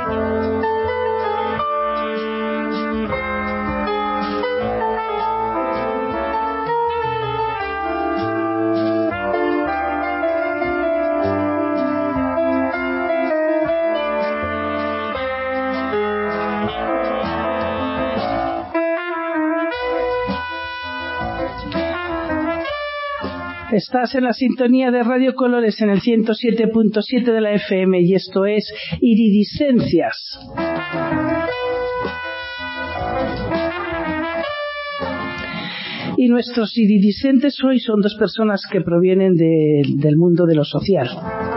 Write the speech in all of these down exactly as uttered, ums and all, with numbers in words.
Estás en la sintonía de Radio Colores en el ciento siete punto siete de la F M y esto es Iridiscencias. Y nuestros iridiscentes hoy son dos personas que provienen de, del mundo de lo social.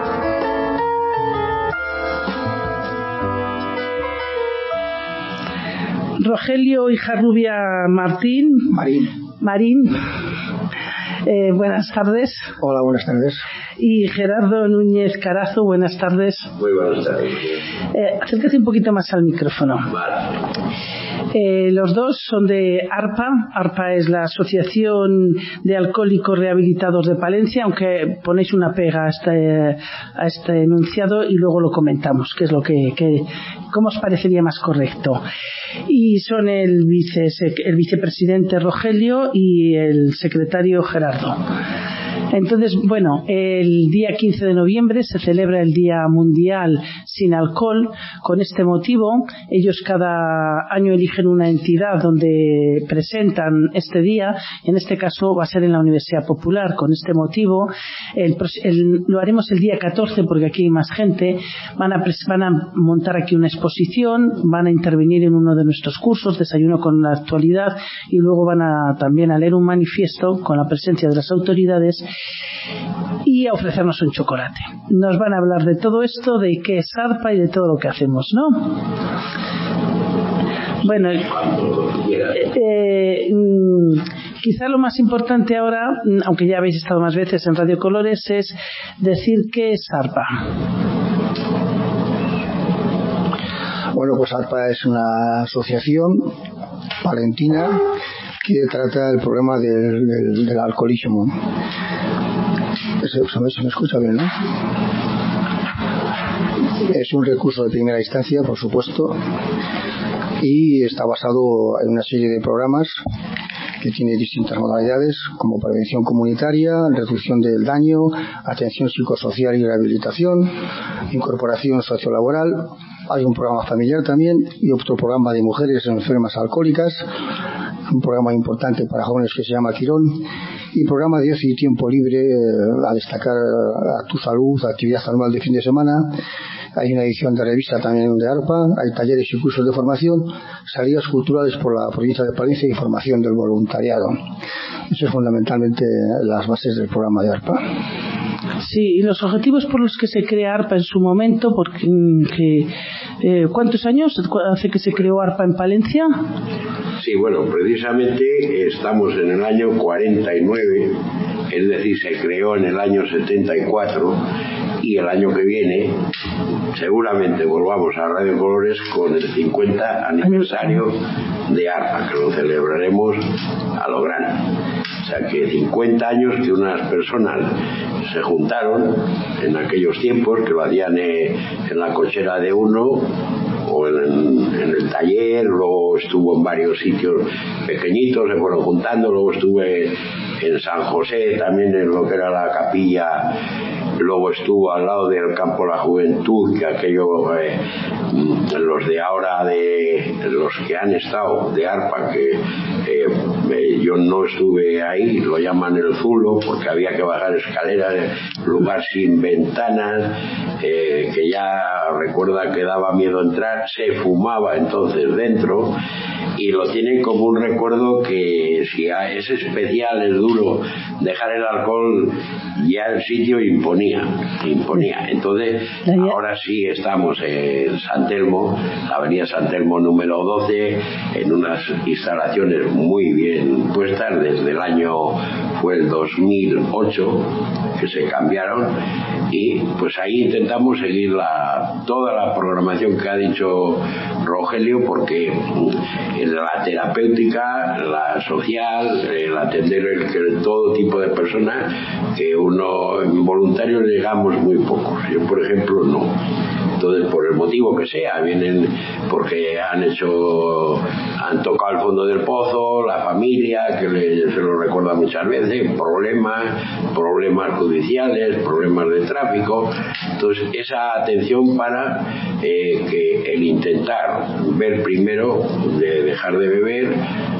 Rogelio Hijarrubia Martín. Marín. Marín. Eh, buenas tardes. Hola, buenas tardes. Y Gerardo Núñez Carazo, buenas tardes. Muy buenas tardes. Eh, acércate un poquito más al micrófono. Vale. Eh, los dos son de ARPA. ARPA es la Asociación de Alcohólicos Rehabilitados de Palencia, aunque ponéis una pega a este, a este enunciado y luego lo comentamos, qué es lo que, que cómo os parecería más correcto. Y son el, vice, el vicepresidente Rogelio y el secretario Gerardo. Entonces, bueno, el día quince de noviembre se celebra el Día Mundial Sin Alcohol. Con este motivo, ellos cada año eligen una entidad donde presentan este día. En este caso va a ser en la Universidad Popular. Con este motivo, el, el, lo haremos el día catorce porque aquí hay más gente. Van a, van a montar aquí una exposición, van a intervenir en uno de nuestros cursos, Desayuno con la Actualidad, y luego van a también a leer un manifiesto con la presencia de las autoridades y a ofrecernos un chocolate. Nos van a hablar de todo esto, de qué es ARPA y de todo lo que hacemos, ¿no? Bueno, eh, eh, quizá lo más importante ahora, aunque ya habéis estado más veces en Radio Colores, es decir qué es ARPA. Bueno, pues ARPA es una asociación palentina que trata el problema del, del, del alcoholismo. Se, se me escucha bien, ¿no? Es un recurso de primera instancia, por supuesto, y está basado en una serie de programas que tiene distintas modalidades, como prevención comunitaria, reducción del daño, atención psicosocial y rehabilitación, incorporación sociolaboral. Hay un programa familiar también y otro programa de mujeres enfermas alcohólicas, un programa importante para jóvenes que se llama Quirón, y programa de ocio y tiempo libre, eh, a destacar a tu salud, actividad anual de fin de semana. Hay una edición de revista también de ARPA, hay talleres y cursos de formación, salidas culturales por la provincia de Palencia y formación del voluntariado. Eso es fundamentalmente las bases del programa de ARPA. Sí, y los objetivos por los que se crea ARPA en su momento, porque que, eh, ¿cuántos años hace que se creó ARPA en Palencia? Sí, bueno, precisamente estamos en el año cuarenta y nueve, es decir, se creó en el año setenta y cuatro y el año que viene seguramente volvamos a Radio Colores con el cincuenta aniversario de ARPA, que lo celebraremos a lo grande. O sea que cincuenta años que unas personas se juntaron en aquellos tiempos, que lo hacían eh, en la cochera de uno o en, en el taller, luego estuvo en varios sitios pequeñitos, se fueron juntando, luego estuve en San José, también en lo que era la capilla, luego estuvo al lado del campo La Juventud, que aquello, eh, los de ahora, de los que han estado de ARPA, que eh, eh, yo no estuve ahí, lo llaman el Zulo, porque había que bajar escaleras, lugar sin ventanas, eh, que ya recuerda que daba miedo entrar, se fumaba entonces dentro, y lo tienen como un recuerdo que si es especial, es duro dejar el alcohol, ya el sitio imponía, imponía. Entonces, ahora sí estamos en San Telmo, la avenida San Telmo número doce, en unas instalaciones muy bien puestas, desde el año, fue el dos mil ocho, que se cambiaron, y pues ahí intentamos seguir la, toda la programación que ha dicho Rogelio, porque la terapéutica, la social, el atender el, el todo tipo de personas, que uno voluntarios llegamos muy pocos, yo por ejemplo no. Entonces, por el motivo motivo que sea, vienen porque han hecho, han tocado el fondo del pozo, la familia que le, se lo recuerda muchas veces, problemas, problemas judiciales, problemas de tráfico. Entonces esa atención para eh, que el intentar ver primero de dejar de beber,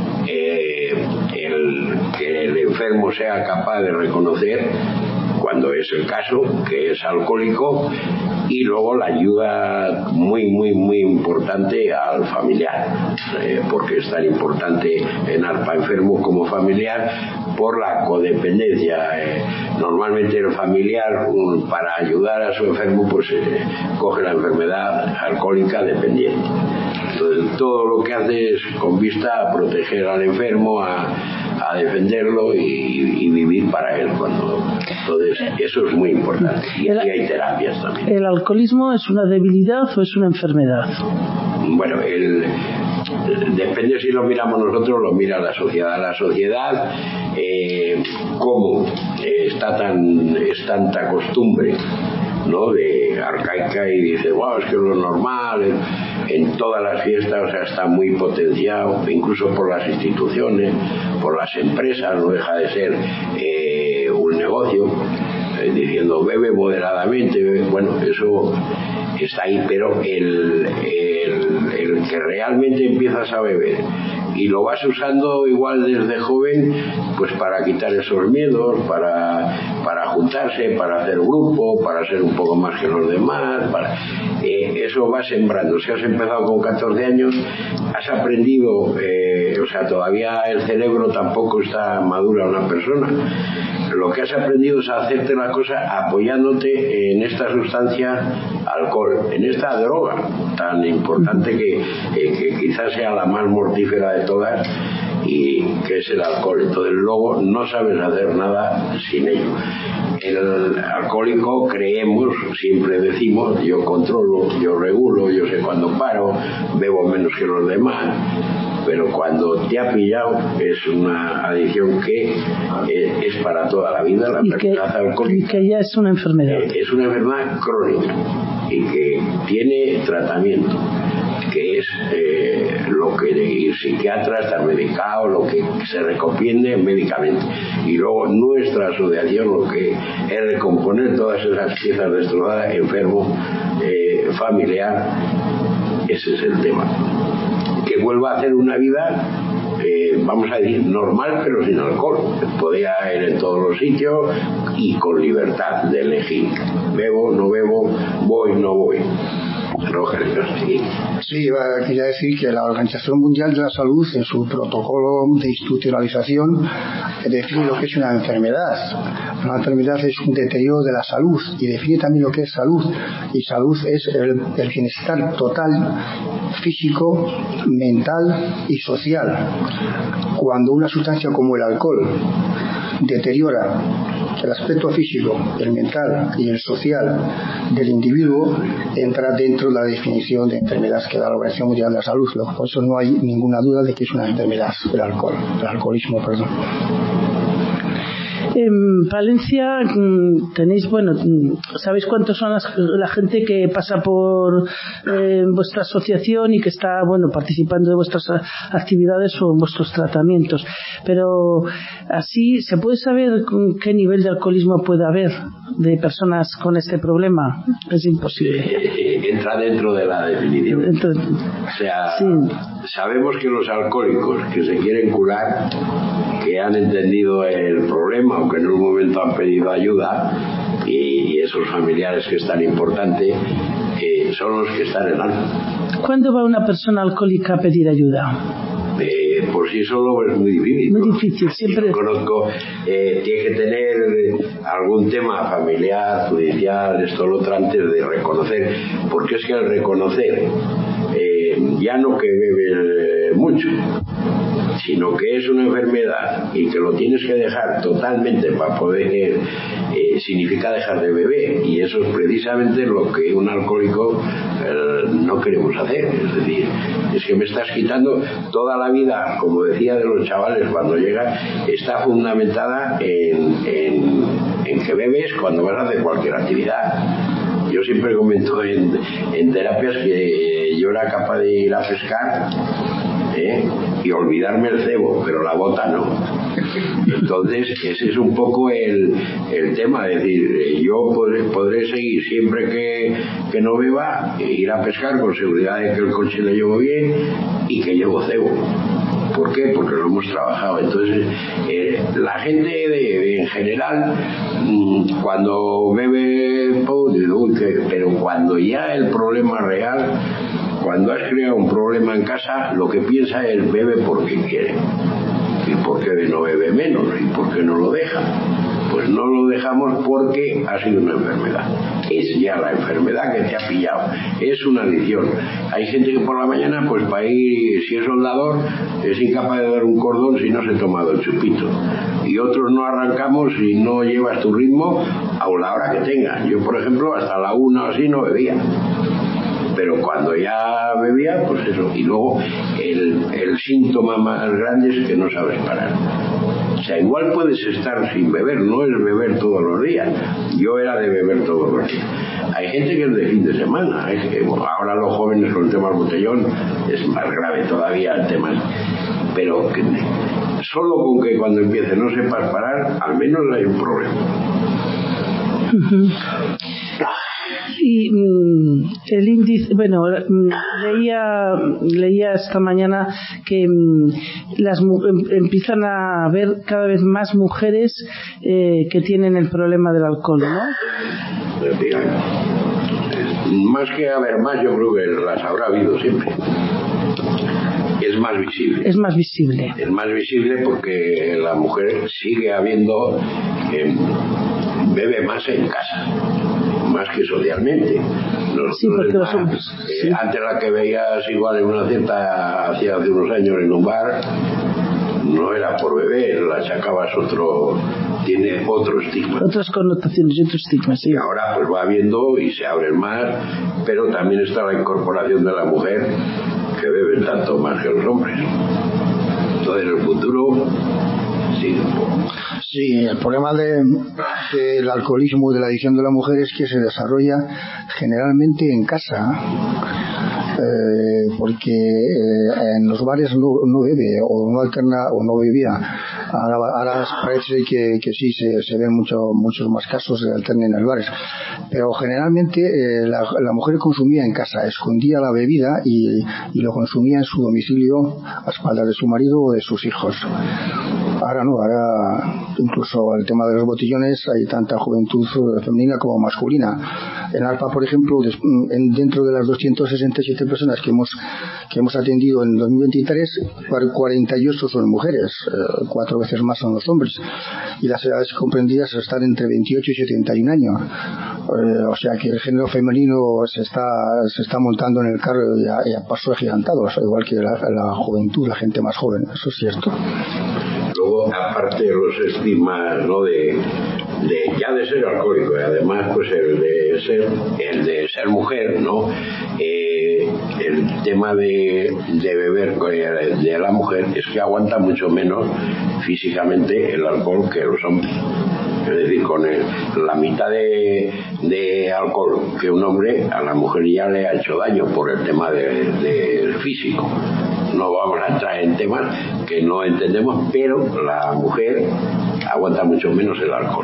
eh, el, que el enfermo sea capaz de reconocer cuando es el caso que es alcohólico, y luego la ayuda muy muy muy importante al familiar, eh, porque es tan importante en ARPA enfermo como familiar por la codependencia. Eh, normalmente el familiar, um, para ayudar a su enfermo, pues eh, coge la enfermedad alcohólica dependiente. Entonces todo lo que hace es con vista a proteger al enfermo, a, a defenderlo y, y vivir para él cuando. Entonces eso es muy importante, y aquí hay terapias también. ¿El alcoholismo es una debilidad o es una enfermedad? Bueno, el, depende si lo miramos nosotros o lo mira la sociedad. La sociedad, eh, como eh, está tan, es tanta costumbre, ¿no?, de arcaica, y dice, wow, es que es lo normal, en, en todas las fiestas, o sea, está muy potenciado, incluso por las instituciones, por las empresas, no deja de ser eh, un negocio, eh, diciendo bebe moderadamente, bebe. Bueno, eso está ahí, pero el, el, el que realmente empiezas a beber y lo vas usando igual desde joven, pues para quitar esos miedos, para, para juntarse, para hacer grupo, para ser un poco más que los demás, para, eh, eso va sembrando. Si has empezado con catorce años, has aprendido, eh, o sea, todavía el cerebro tampoco está madura una persona. Lo que has aprendido es a hacerte la cosa apoyándote en esta sustancia alcohol, en esta droga tan importante que, eh, que quizás sea la más mortífera de todas, y que es el alcohol. Entonces luego no sabes hacer nada sin ello. El alcohólico, creemos, siempre decimos, yo controlo, yo regulo, yo sé cuándo paro, bebo menos que los demás, pero cuando te ha pillado es una adicción que eh, es para toda la vida. La y, que, y que ya es una enfermedad. Eh, es una enfermedad crónica y que tiene tratamiento, que es eh, lo que el psiquiatra está medicado, lo que se recomiende médicamente, y luego nuestra asociación lo que es recomponer todas esas piezas destrozadas, enfermo, eh, familiar. Ese es el tema, que vuelva a hacer una vida, eh, vamos a decir, normal, pero sin alcohol. Podía ir en todos los sitios y con libertad de elegir, bebo, no bebo, voy, no voy. Sí, sí, quería decir que la Organización Mundial de la Salud, en su protocolo de institucionalización, define lo que es una enfermedad. Una enfermedad es un deterioro de la salud, y define también lo que es salud. Y salud es el, el bienestar total, físico, mental y social. Cuando una sustancia como el alcohol deteriora el aspecto físico, el mental y el social del individuo, entra dentro de la definición de enfermedad que da la Organización Mundial de la Salud. Por eso no hay ninguna duda de que es una enfermedad, el alcohol, el alcoholismo, perdón. En Palencia tenéis, bueno, ¿sabéis cuántos son las, la gente que pasa por eh, vuestra asociación y que está, bueno, participando de vuestras actividades o en vuestros tratamientos? Pero así, ¿se puede saber qué nivel de alcoholismo puede haber de personas con este problema? Es imposible. Eh, entra dentro de la definición. Entonces, o sea, sí. Sabemos que los alcohólicos que se quieren curar, que han entendido el problema o que en un momento han pedido ayuda, y, y esos familiares que es tan importante, eh, son los que están en algo. ¿Cuándo va una persona alcohólica a pedir ayuda? Eh, por sí solo es muy difícil. Muy difícil, siempre. Yo conozco, eh, tiene que tener algún tema familiar, judicial, esto, lo otro, antes de reconocer, porque es que el reconocer, eh, ya no que bebe mucho, sino que es una enfermedad y que lo tienes que dejar totalmente para poder, eh, significa dejar de beber, y eso es precisamente lo que un alcohólico eh, no queremos hacer. Es decir, es que me estás quitando toda la vida, como decía de los chavales cuando llegan, está fundamentada en, en, en que bebes cuando vas a hacer cualquier actividad. Yo siempre comento en, en terapias que yo era capaz de ir a pescar, ¿eh? y olvidarme el cebo, pero la bota no. Entonces ese es un poco el, el tema, es decir, yo podré, podré seguir siempre que, que no beba, ir a pescar con seguridad de que el coche le llevo bien y que llevo cebo. ¿Por qué? Porque lo hemos trabajado. Entonces eh, la gente de, de, en general mmm, cuando bebe pues, uy, que, pero cuando ya el problema real, cuando has creado un problema en casa, lo que piensa es bebe porque quiere. ¿Y por qué no bebe menos? ¿Y por qué no lo deja? Pues no lo dejamos porque ha sido una enfermedad. Es ya la enfermedad que te ha pillado. Es una adicción. Hay gente que por la mañana, pues para ir, si es soldador, es incapaz de dar un cordón si no se ha tomado el chupito. Y otros no arrancamos si no llevas tu ritmo a la hora que tengas. Yo, por ejemplo, hasta la una o así no bebía. Pero cuando ya bebía, pues eso. Y luego el, el síntoma más grande es que no sabes parar. O sea, igual puedes estar sin beber, no es beber todos los días. Yo era de beber todos los días. Hay gente que es de fin de semana. Es que bueno, ahora los jóvenes con el tema del botellón es más grave todavía el tema. Pero que, solo con que cuando empiece no sepas parar, al menos hay un problema. Uh-huh. Y mm, el índice, bueno, mm, leía leía esta mañana que mm, las empiezan a haber cada vez más mujeres eh, que tienen el problema del alcohol, ¿no? Más que haber más, yo creo que las habrá habido siempre. Es más visible. Es más visible. Es más visible porque la mujer sigue habiendo, eh, bebe más en casa, más que socialmente. Los, sí, porque los hombres. Eh, sí. Antes la que veías igual en una cierta, hacía hace unos años en un bar, no era por beber, la achacabas otro, tiene otro estigma. Otras connotaciones y otros estigmas, sí. Y ahora pues va viendo y se abren más, pero también está la incorporación de la mujer, que beben tanto más que los hombres. Entonces en el futuro sí. Sí, el problema de, del alcoholismo y de la adicción de la mujer es que se desarrolla generalmente en casa, eh, porque eh, en los bares no, no bebe o no alterna o no bebía. Ahora, ahora parece que, que sí se, se ven mucho, muchos más casos de alterna en los bares, pero generalmente eh, la, la mujer consumía en casa, escondía la bebida y, y lo consumía en su domicilio a espaldas de su marido o de sus hijos. Ahora no, ahora incluso el tema de los botellones hay tanta juventud femenina como masculina. En ARPA, por ejemplo, dentro de las doscientas sesenta y siete personas que hemos que hemos atendido en dos mil veintitrés, cuarenta y ocho son mujeres, eh, cuatro veces más son los hombres, y las edades comprendidas están entre veintiocho y setenta y un años. Eh, o sea que el género femenino se está se está montando en el carro y a, y a pasos agigantados, igual que la, la juventud, la gente más joven, eso es cierto. Luego, aparte de los estigmas, ¿no? de, de ya de ser alcohólico y además pues el de ser el de ser mujer, ¿no? Eh, el tema de, de beber de la mujer es que aguanta mucho menos físicamente el alcohol que los hombres. Es decir, con el, la mitad de, de alcohol que un hombre, a la mujer ya le ha hecho daño por el tema del de, de físico. No vamos a entrar en temas que no entendemos, pero la mujer aguanta mucho menos el alcohol.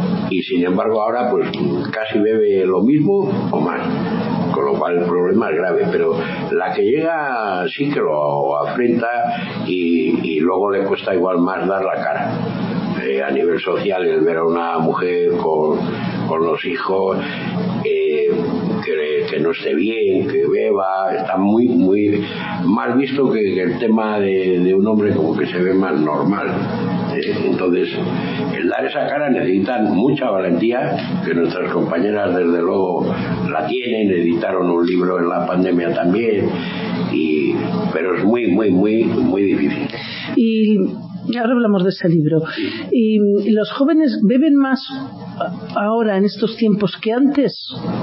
Y sin embargo ahora pues casi bebe lo mismo o más, con lo cual el problema es grave. Pero la que llega sí que lo afrenta y, y luego le cuesta igual más dar la cara. Eh, a nivel social, el ver a una mujer con, con los hijos eh, que, que no esté bien, que beba, está muy muy mal visto que, que el tema de, de un hombre como que se ve más normal. Eh, entonces, el dar esa cara necesitan mucha valentía, que nuestras compañeras desde luego la tienen, editaron un libro en la pandemia también, y, pero es muy, muy, muy, muy difícil. Y ahora hablamos de ese libro. ¿Y los jóvenes beben más ahora en estos tiempos que antes?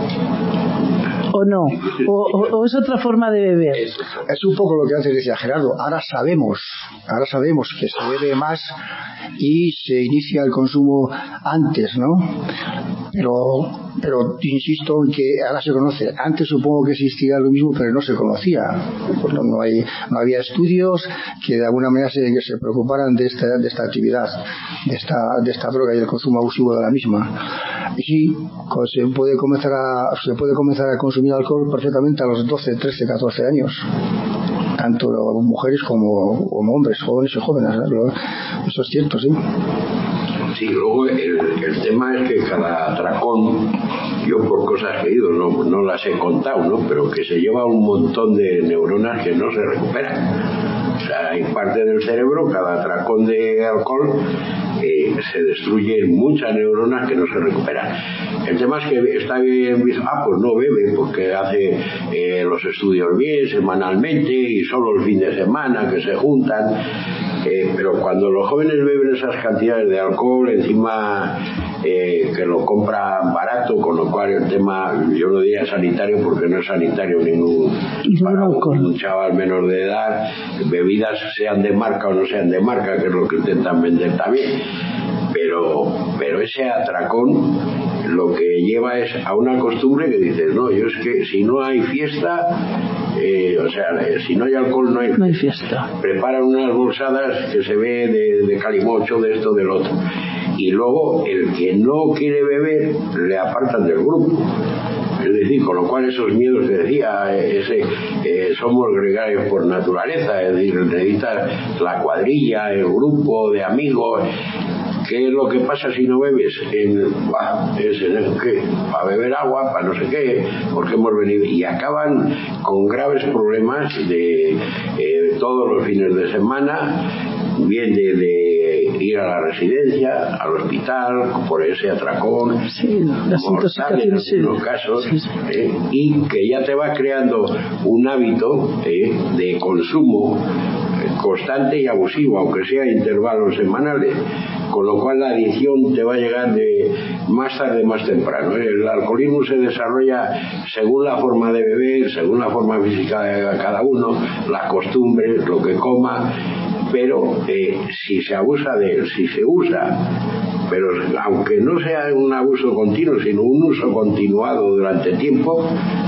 ¿O no? ¿O, o, o es otra forma de beber? Es un poco lo que antes decía Gerardo. Ahora sabemos, ahora sabemos que se bebe más y se inicia el consumo antes, ¿no? Pero, pero insisto en que ahora se conoce. Antes supongo que existía lo mismo, pero no se conocía. No, no, hay, no había estudios que de alguna manera se, que se preocuparan de esta, de esta actividad, de esta, de esta droga y del consumo abusivo de la misma. Y sí, se puede comenzar a, se puede comenzar a consumir alcohol perfectamente a los doce, trece, catorce años. Tanto mujeres como, como hombres, jóvenes y jóvenes. Eso es cierto, sí. Sí, luego el, el tema es que cada atracón, yo por cosas que he ido, no, no las he contado, ¿no? Pero que se lleva un montón de neuronas que no se recuperan. O sea, hay parte del cerebro, cada atracón de alcohol eh, se destruyen muchas neuronas que no se recuperan. El tema es que está bien, ah, pues no bebe porque hace eh, los estudios bien, semanalmente y solo el fin de semana que se juntan. Eh, pero cuando los jóvenes beben esas cantidades de alcohol, encima eh, que lo compran barato, con lo cual el tema, yo no diría sanitario porque no es sanitario ningún para un, un chaval menor de edad, bebidas sean de marca o no sean de marca, que es lo que intentan vender también, pero, pero ese atracón lo que lleva es a una costumbre que dices, no, yo es que si no hay fiesta, eh, o sea, eh, si no hay alcohol no hay, no hay fiesta. Preparan unas bolsadas que se ve de, de calimocho, de esto, del otro. Y luego el que no quiere beber le apartan del grupo. Es decir, con lo cual esos miedos que decía, ese, eh, somos gregarios por naturaleza, es decir, necesitas la cuadrilla, el grupo de amigos. ¿Qué es lo que pasa si no bebes? En, bah, es en el, ¿qué? Para beber agua, para no sé qué, porque hemos venido. Y acaban con graves problemas de eh, todos los fines de semana, bien de, de ir a la residencia, al hospital, por ese atracón, sí, mortal en algunos casos, sí, sí. Eh, y que ya te va creando un hábito eh, de consumo constante y abusivo, aunque sea intervalos semanales, con lo cual la adicción te va a llegar de más tarde, más temprano. El alcoholismo se desarrolla según la forma de beber, según la forma física de cada uno, las costumbres, lo que coma, pero eh, si se abusa de él, si se usa, pero aunque no sea un abuso continuo, sino un uso continuado durante tiempo,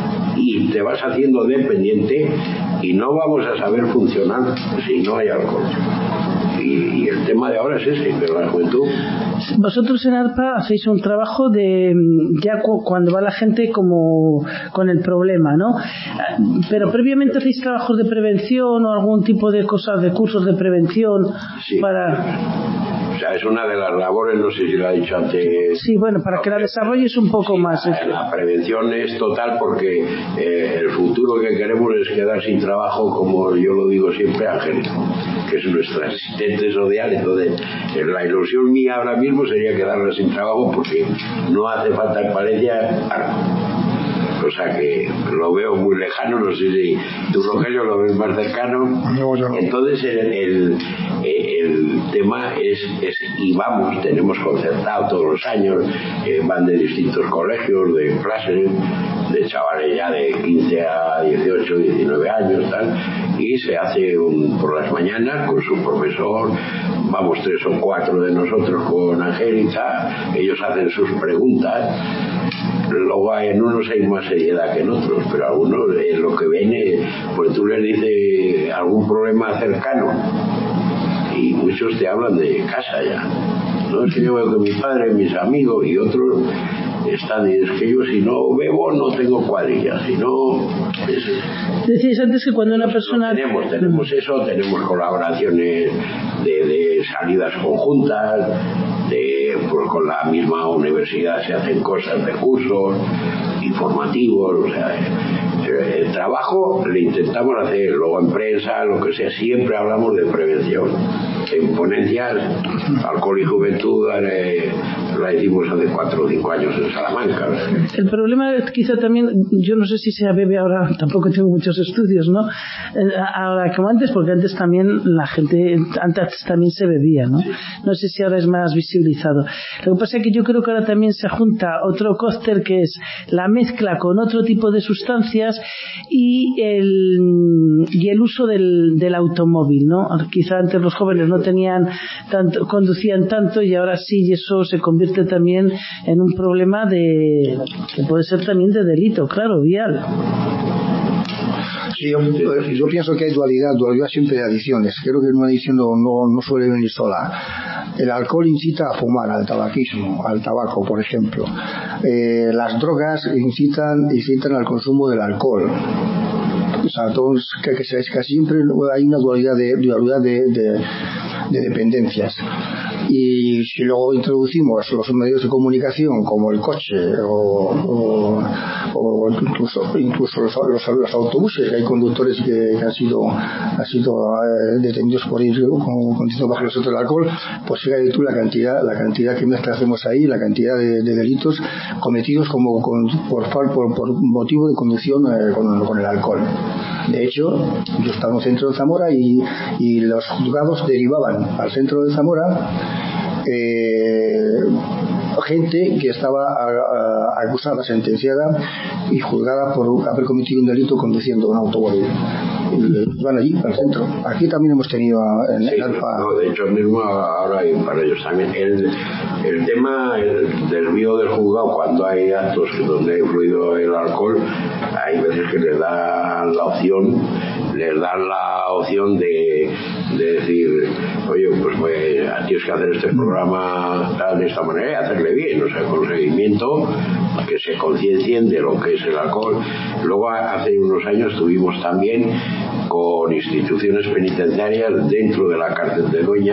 y te vas haciendo dependiente y no vamos a saber funcionar si no hay alcohol. Y, y el tema de ahora es ese, de la juventud. Vosotros en ARPA hacéis un trabajo de ya cu- cuando va la gente como con el problema, ¿no? Pero previamente hacéis trabajos de prevención o algún tipo de cosas, de cursos de prevención. Sí. Para... O sea, es una de las labores, no sé si lo ha dicho antes. Sí, bueno, para que la desarrolles un poco sí, más. La, la prevención es total porque eh, el futuro que queremos es quedar sin trabajo, como yo lo digo siempre, Angélico, que es nuestra asistente social. Entonces, la ilusión mía ahora mismo sería quedarla sin trabajo porque no hace falta en Palencia algo. O sea que lo veo muy lejano, no sé si tú, Rogelio, lo ves más cercano. No, yo no. Entonces el, el, el tema es, es, y vamos, tenemos concertado todos los años, eh, van de distintos colegios, de clases, de chavales ya de quince a dieciocho, diecinueve años, tal, y se hace un, por las mañanas con su profesor, vamos tres o cuatro de nosotros con Angélica, ellos hacen sus preguntas. Luego hay en unos hay más seriedad que en otros, pero algunos eh, lo que ven es, pues tú les dices algún problema cercano y muchos te hablan de casa ya. No es que yo veo que mi padre, mis amigos y otros están, y es que yo si no bebo no tengo cuadrilla, si no... Es, decís antes que cuando una persona... Tenemos, tenemos eso, tenemos colaboraciones de, de salidas conjuntas, de, pues con la misma universidad se hacen cosas de cursos informativos, o sea, el trabajo le intentamos hacer, luego en prensa, lo que sea, siempre hablamos de prevención. En ponencias, alcohol y juventud, eh, la hicimos hace cuatro o cinco años en Salamanca. El problema es quizá también, yo no sé si se bebe ahora, tampoco tengo muchos estudios, ¿no? Ahora como antes, porque antes también la gente, antes también se bebía, ¿no? No sé si ahora es más visibilizado. Lo que pasa es que yo creo que ahora también se junta otro cóctel que es la mezcla con otro tipo de sustancias y el, y el uso del, del automóvil, ¿no? Quizá antes los jóvenes no no tenían tanto, conducían tanto, y ahora sí, y eso se convierte también en un problema de que puede ser también de delito, claro, vial. Sí, yo, yo pienso que hay dualidad, dualidad siempre de adicciones. Creo que una adicción no, no, no suele venir sola. El alcohol incita a fumar, al tabaquismo, al tabaco, por ejemplo. Eh, las drogas incitan, incitan al consumo del alcohol. O sea, todos, que, que, que siempre hay una dualidad de, dualidad de, de, de dependencias. Y si luego introducimos los medios de comunicación como el coche o, o, o incluso, incluso los, los, los autobuses, que hay conductores que, que han sido, han sido eh, detenidos por ir con conduciendo bajo el efecto del alcohol, pues fíjate tú la cantidad, la cantidad que mezcla hacemos ahí, la cantidad de, de delitos cometidos como con, por, por, por motivo de conducción eh, con, con el alcohol. De hecho, yo estaba en un centro de Zamora y, y los juzgados derivaban al centro de Zamora eh, gente que estaba a, a, acusada, sentenciada y juzgada por haber cometido un delito conduciendo un automóvil. Y van allí, al centro. Aquí también hemos tenido en sí, el Alfa. No, de hecho, mismo ahora hay para ellos también. El, el tema el desvío del juzgado, cuando hay actos donde ha influido el alcohol, hay veces que les dan la opción, les dan la opción de, de decir, oye, pues, pues tienes que hacer este programa de esta manera y hacerle bien, o sea, con seguimiento, que se conciencien de lo que es el alcohol. Luego, hace unos años tuvimos también con instituciones penitenciarias dentro de la cárcel de Doña,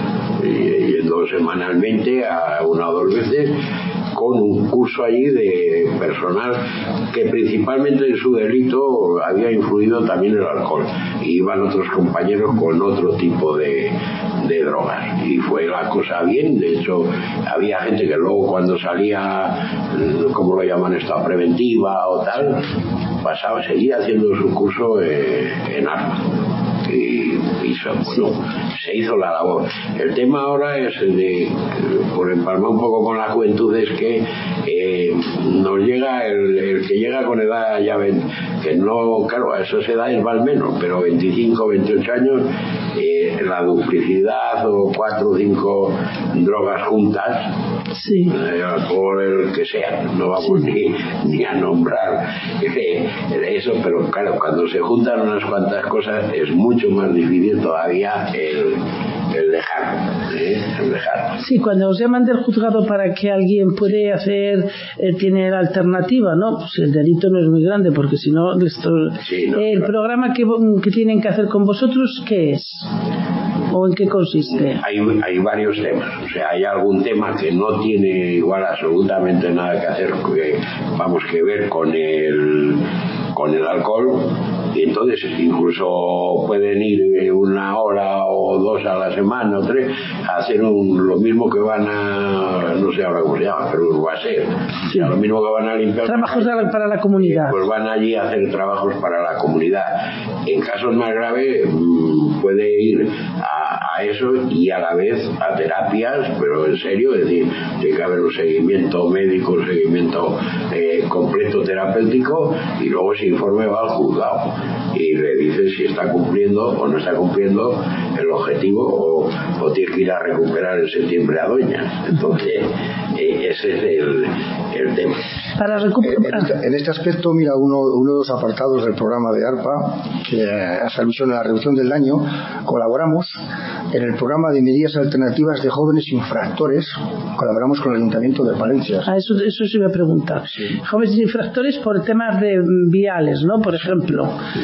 yendo semanalmente a una o dos veces, con un curso allí de personal que principalmente en su delito había influido también el alcohol, y iban otros compañeros con otro tipo de, de drogas, y fue la cosa bien. De hecho, había gente que luego cuando salía, ¿cómo lo llaman esto?, preventiva o tal, pasaba, seguía haciendo su curso eh, en arma. Y, y so, bueno, se hizo la labor. El tema ahora es de, por empalmar un poco con la juventud, es que eh, nos llega el, el que llega con edad, ya ven, que no, claro, a esas edades va al menos, pero veinticinco, veintiocho años, eh, la duplicidad o cuatro o cinco drogas juntas, sí. eh, por el que sea, no vamos sí. ni, ni a nombrar eh, eso, pero claro, cuando se juntan unas cuantas cosas es mucho más difícil todavía el, el dejar, ¿eh? el dejar. Sí, cuando os llaman del juzgado para que alguien puede hacer, eh, tiene la alternativa, ¿no? Pues el delito no es muy grande, porque si no, esto, sí, no el claro. programa que, que tienen que hacer con vosotros, ¿qué es? ¿O en qué consiste? Hay, hay varios temas, o sea, hay algún tema que no tiene igual absolutamente nada que hacer, que, vamos, que ver con el, con el alcohol, y entonces incluso pueden ir una hora o dos a la semana o tres a hacer un, lo mismo que van a, no sé ahora cómo se llama, pero va a ser, sí. o sea, lo mismo que van a limpiar trabajos para, para la comunidad, pues van allí a hacer trabajos para la comunidad. En casos más graves puede ir a, a eso y a la vez a terapias, pero en serio, es decir, tiene que haber un seguimiento médico, un seguimiento eh, completo terapéutico, y luego ese informe va al juzgado y le dice si está cumpliendo o no está cumpliendo el objetivo, o, o tiene que ir a recuperar en septiembre a Doña. Entonces eh, ese es el, el tema. Para recuperar. En este, en este aspecto, mira, uno, uno de los apartados del programa de ARPA, que a alusión a la reducción del daño, colaboramos en el programa de medidas alternativas de jóvenes infractores, colaboramos con el Ayuntamiento de Palencia. Ah, eso, eso se iba a preguntar. Sí. Jóvenes infractores por temas de viales, ¿no? Por ejemplo.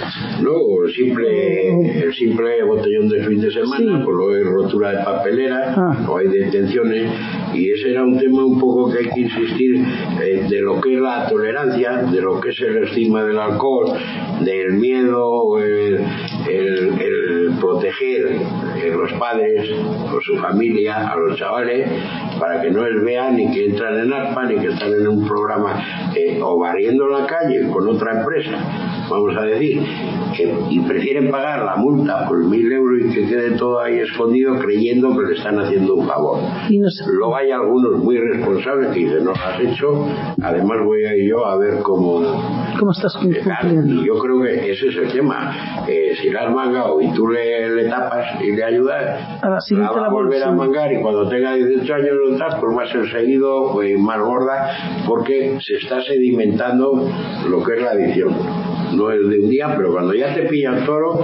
No, simple, el simple botellón de fin de semana, sí. Por lo de rotura de papelera, ah. o hay detenciones, y ese era un tema un poco que hay que insistir, eh, de lo que es la tolerancia, de lo que es el estigma del alcohol, del miedo, el, el, el proteger eh, los padres o su familia a los chavales, para que no les vean ni que entran en ARPA ni que están en un programa eh, o barriendo la calle con otra empresa, vamos a decir, que, y prefieren pagar la multa por mil euros y que quede todo ahí escondido creyendo que le están haciendo un favor. Y no sé. Luego hay algunos muy responsables que dicen, no lo has hecho, además voy a ir yo a ver cómo cómo estás cumpliendo. Eh, yo creo que ese es el tema. Eh, si la has pagado y tú le le, le tapas y le ayudas, a la, la va a volver a mangar, y cuando tenga dieciocho años o tal, pues va a ser seguido, pues, más gorda, porque se está sedimentando lo que es la adicción. No es de un día, pero cuando ya te pilla el toro,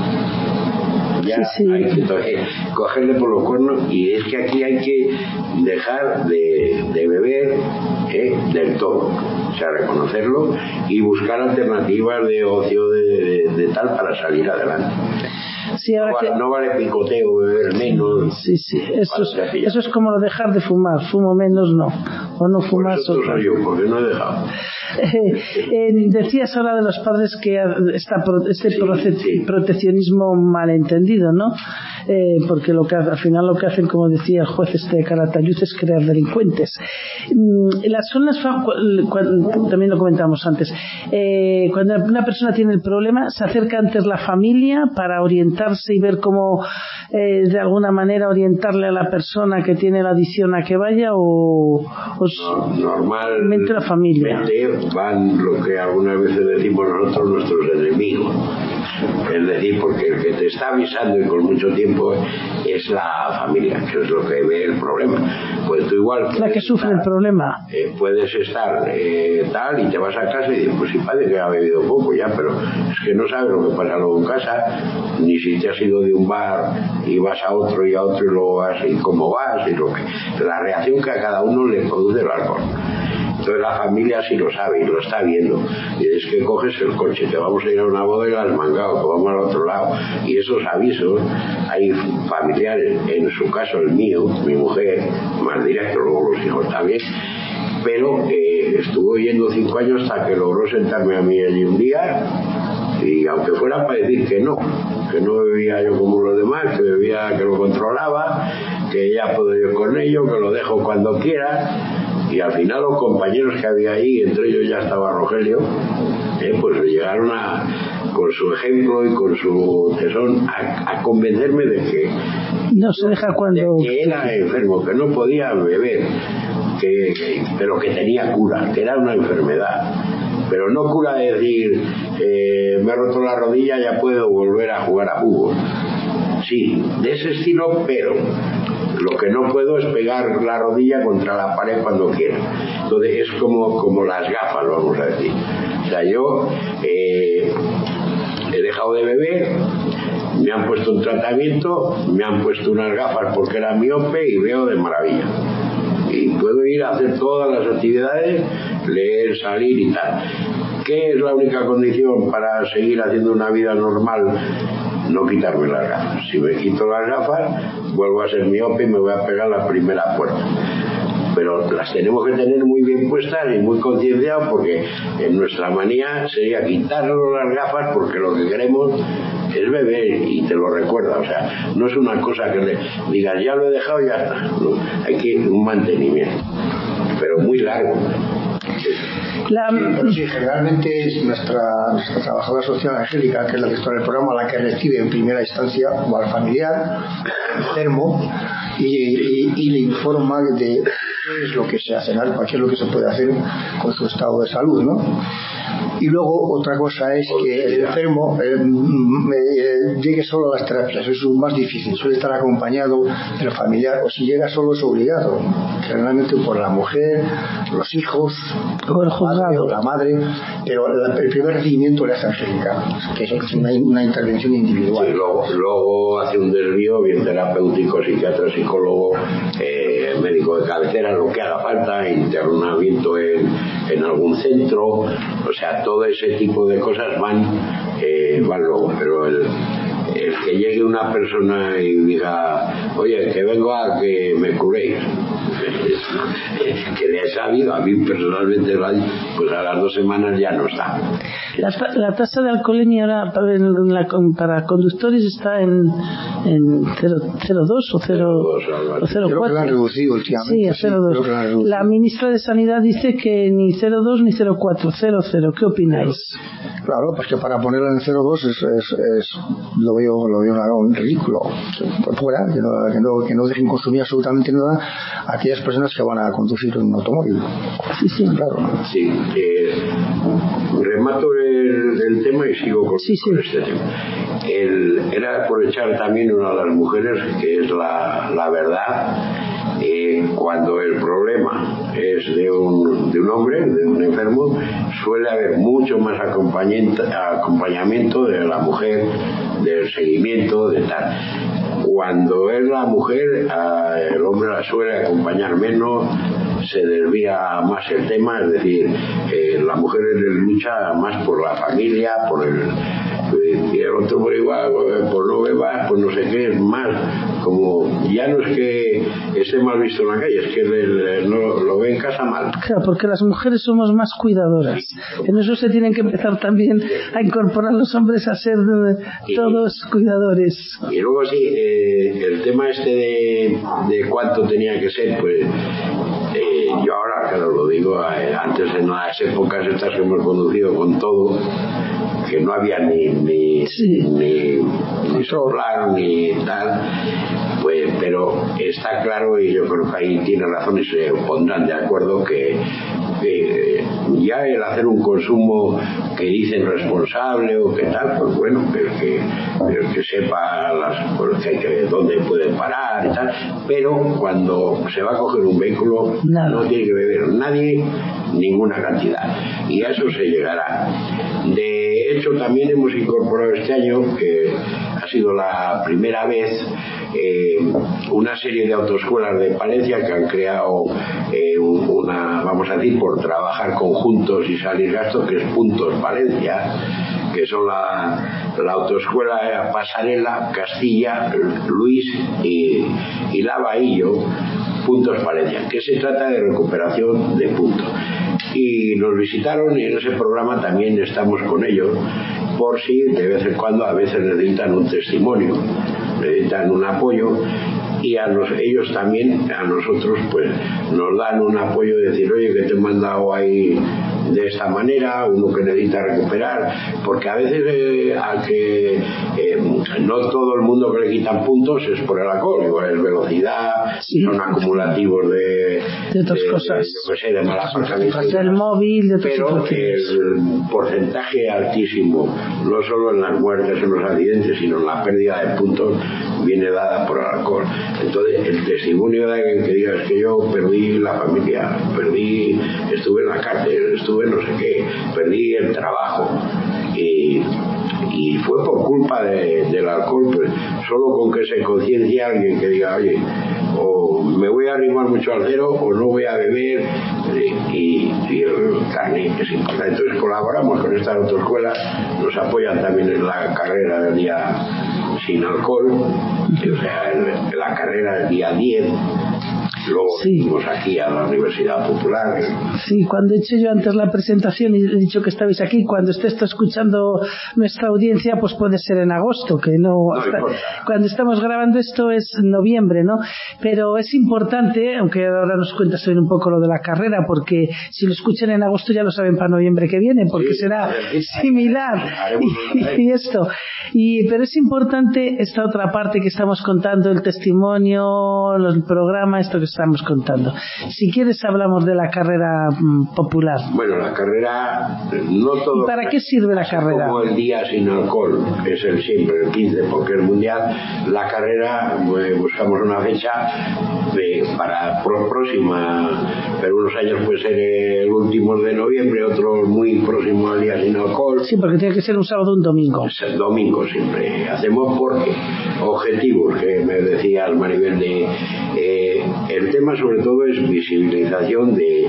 ya sí, sí. Hay que entonces, cogerle por los cuernos, y es que aquí hay que dejar de, de beber ¿eh? del todo, o sea, reconocerlo y buscar alternativas de ocio de, de, de tal para salir adelante. Sí, ahora no, que... no vale picoteo, beber menos. Sí, sí, eso es, eso es como dejar de fumar, fumo menos no, o no fumas. Por eso soy yo, porque no he dejado. Eh, eh, decías ahora de los padres que está este sí, proce- sí. proteccionismo malentendido, ¿no? Eh, porque lo que al final lo que hacen, como decía el juez este de Calatayud, es crear delincuentes. Mm, las zonas, cuando, también lo comentamos antes, eh, cuando una persona tiene el problema, se acerca antes la familia para orientarse y ver cómo eh, de alguna manera orientarle a la persona que tiene la adicción a que vaya, o, o no, normalmente la familia van lo que algunas veces decimos nosotros, nuestros enemigos. Es decir, porque el que te está avisando y con mucho tiempo es la familia, que es lo que ve el problema. Pues tú igual la que sufre estar, el problema. Eh, puedes estar eh, tal, y te vas a casa y dices, pues sí, padre, que ha bebido poco ya, pero es que no sabes lo que pasa luego en casa, ni si te has ido de un bar y vas a otro y a otro y luego vas y cómo vas, y lo que, la reacción que a cada uno le produce el alcohol. Entonces la familia sí lo sabe y lo está viendo, y es que coges el coche, que vamos a ir a una boda y la has mangado, que vamos al otro lado, y esos avisos hay familiares, en su caso el mío, mi mujer, más directo, luego los hijos también, pero eh, estuvo yendo cinco años hasta que logró sentarme a mí allí un día, y aunque fuera para decir que no, que no bebía yo como los demás, que bebía, que lo controlaba, que ya puedo ir con ello, que lo dejo cuando quiera. Y al final los compañeros que había ahí, entre ellos ya estaba Rogelio, eh, pues llegaron a, con su ejemplo y con su tesón, a, a convencerme de que no se deja cuando de que era enfermo, que no podía beber, que, que, pero que tenía cura, que era una enfermedad. Pero no cura de decir, eh, me he roto la rodilla, ya puedo volver a jugar a fútbol. Sí, de ese estilo, pero lo que no puedo es pegar la rodilla contra la pared cuando quiera. Entonces es como, como las gafas, vamos a decir. O sea, yo eh, he dejado de beber, me han puesto un tratamiento, me han puesto unas gafas porque era miope y veo de maravilla. Y puedo ir a hacer todas las actividades, leer, salir y tal. ¿Qué es la única condición para seguir haciendo una vida normal? No quitarme las gafas. Si me quito las gafas, vuelvo a ser miope y me voy a pegar la primera puerta. Pero las tenemos que tener muy bien puestas y muy concienciados, porque en nuestra manía sería quitarnos las gafas porque lo que queremos es beber y te lo recuerda. O sea, no es una cosa que le digas ya lo he dejado y ya está. No, hay que un mantenimiento, pero muy largo. La... Sí, pero sí, generalmente es nuestra, nuestra trabajadora social Angélica, que es la directora del programa, la que recibe en primera instancia o al familiar enfermo y, y, y le informa de qué es lo que se hace, ¿no? qué es lo que se puede hacer con su estado de salud, ¿no? Y luego otra cosa es que el enfermo eh, eh, llegue solo a las terapias. Eso es más difícil, suele estar acompañado del familiar, o si llega solo es obligado, generalmente por la mujer, los hijos o el juzgado, o la madre, pero el primer recibimiento le hace Angélica, que es una, una intervención individual. Sí, luego, luego hace un desvío bien terapéutico, psiquiatra, psicólogo, eh, médico de cabecera, lo que haga falta, internamiento en, en algún centro, o sea, todo ese tipo de cosas van, eh, van luego, pero el, el que llegue una persona y diga, oye, que vengo a que me curéis, que le he sabido, a mí personalmente, pues a las dos semanas ya no está. La, la tasa de alcoholemia ahora para, la, para conductores está en, en cero coma dos o cero coma cuatro. Creo que la han reducido últimamente. Sí, a cero coma dos. Sí, la, la ministra de Sanidad dice que ni cero coma dos ni cero coma cuatro, cero coma cero. ¿Qué opináis? Claro, pues que para ponerla en cero coma dos es, es, es, lo veo, lo veo un ridículo. Por fuera, que no, que, no, que no dejen consumir absolutamente nada a aquellas personas que van a conducir un automóvil. Sí, sí. Claro. Sí, eh, remato el, el tema y sigo con, sí, sí. con este tema. El, era aprovechar también una de las mujeres, que es la, la verdad, eh, cuando el problema es de un, de un hombre, de un enfermo, suele haber mucho más acompañamiento, acompañamiento de la mujer, del seguimiento, de tal. Cuando es la mujer, el hombre la suele acompañar menos, se desvía más el tema, es decir, eh, la mujer lucha más por la familia, por el, eh, y el otro por igual, por no bebas, pues no sé qué, es más, como ya no es que esté mal visto en la calle, es que le, le, no, lo ve en casa mal. Claro, porque las mujeres somos más cuidadoras. Sí. En eso se tienen que empezar también a incorporar los hombres a ser y, todos cuidadores. Y luego sí, eh, el tema este de, de cuánto tenía que ser, pues eh, yo ahora, claro, lo digo, eh, antes en las épocas estas que hemos conducido con todo, que no había ni ni sí. ni, ni solar ni tal, pues, pero está claro, y yo creo que ahí tiene razón y se pondrán de acuerdo, que eh, ya el hacer un consumo que dicen responsable o que tal, pues bueno, el que, el que sepa las, pues, que, que, dónde puede parar y tal, pero cuando se va a coger un vehículo Nada. no tiene que beber nadie ninguna cantidad, y a eso se llegará. De hecho, también hemos incorporado este año, que ha sido la primera vez, eh, una serie de autoescuelas de Palencia que han creado eh, una, vamos a decir, por trabajar conjuntos y salir gastos, que es Puntos Palencia, que son la, la autoescuela Pasarela, Castilla, Luis y, y Lavaillo, Puntos Palencia, que se trata de recuperación de puntos. Y nos visitaron, y en ese programa también estamos con ellos, por si de vez en cuando a veces necesitan un testimonio, necesitan un apoyo, y a nos, ellos también a nosotros pues nos dan un apoyo de decir, oye, que te he mandado ahí de esta manera, uno que necesita recuperar, porque a veces eh, a que eh, no todo el mundo que le quitan puntos es por el alcohol, igual es velocidad, sí. son acumulativos de, de otras de, cosas, de, yo que sé, de mal aparcamiento, del móvil, de pero el porcentaje altísimo, no solo en las muertes, en los accidentes, sino en la pérdida de puntos, viene dada por el alcohol. Entonces el testimonio de alguien que diga, es que yo perdí la familia, perdí, estuve en la cárcel, estuve no sé qué, perdí el trabajo, y, y fue por culpa de, del alcohol, pues solo con que se conciencie alguien que diga, oye, o me voy a arrimar mucho al cero o no voy a beber, y, y el carnet es importante. Entonces colaboramos con esta autoescuela, nos apoyan también en la carrera del día sin alcohol, o sea, en la carrera del día diez. Luego sí. Fuimos aquí a la Universidad Popular. Sí, cuando he hecho yo antes la presentación y he dicho que estabais aquí, cuando esté esto escuchando nuestra audiencia, pues puede ser en agosto, que no, no hasta, cuando estamos grabando esto es noviembre, ¿no? Pero es importante, aunque ahora nos cuentas también un poco lo de la carrera, porque si lo escuchan en agosto ya lo saben para noviembre que viene, porque sí, será sí, similar y, y esto. Y, pero es importante esta otra parte que estamos contando, el testimonio, el programa, esto que estamos contando. Si quieres hablamos de la carrera mm, popular. Bueno, la carrera, no todo. ¿Y para qué sirve la carrera? Como el día sin alcohol, que es el siempre, el quince, porque es mundial, la carrera, pues, buscamos una fecha de, para pro, próxima, pero unos años puede ser el último de noviembre, otros muy próximo al día sin alcohol. Sí, porque tiene que ser un sábado o un domingo. Es el domingo siempre. Hacemos porque objetivos, que me decía Maribel, de eh, el tema sobre todo es visibilización de